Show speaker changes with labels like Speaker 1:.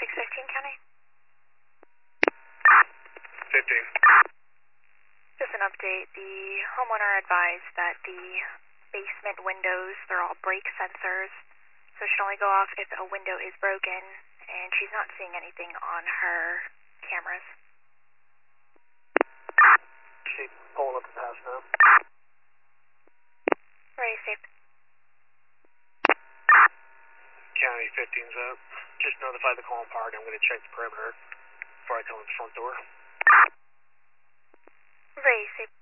Speaker 1: 615 County.
Speaker 2: 15.
Speaker 1: Just an update. The homeowner advised that the basement windows, they're all brake sensors, so it should only go off if a window is broken, and she's not seeing anything on her cameras.
Speaker 2: She's pulling up the pass now.
Speaker 1: Ready, safe.
Speaker 2: County 15's up. Just notify the Colin Park. I'm going to check the perimeter before I come in the front door.
Speaker 1: Ready, safe.